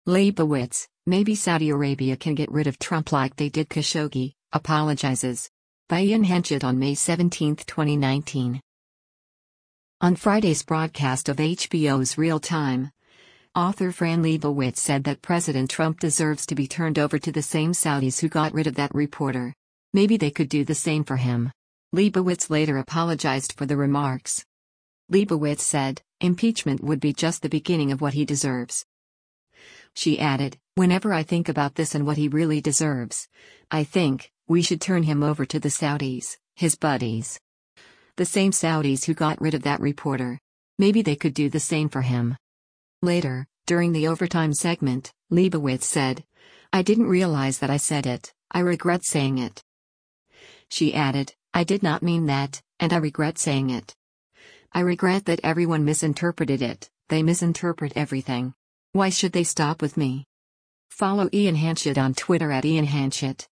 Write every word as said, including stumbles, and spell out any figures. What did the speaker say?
Leibowitz, maybe Saudi Arabia can get rid of Trump like they did Khashoggi, apologizes. By Ian Henchett on May seventeenth, twenty nineteen. On Friday's broadcast of H B O's Real Time, author Fran Lebowitz said that President Trump deserves to be turned over to the same Saudis who got rid of that reporter. Maybe they could do the same for him. Lebowitz later apologized for the remarks. Lebowitz said, impeachment would be just the beginning of what he deserves. She added, whenever I think about this and what he really deserves, I think, we should turn him over to the Saudis, his buddies. The same Saudis who got rid of that reporter. Maybe they could do the same for him. Later, during the overtime segment, Lebowitz said, I didn't realize that I said it, I regret saying it. She added, I did not mean that, and I regret saying it. I regret that everyone misinterpreted it, they misinterpret everything. Why should they stop with me? Follow Ian Henchett on Twitter at Ian Henchett.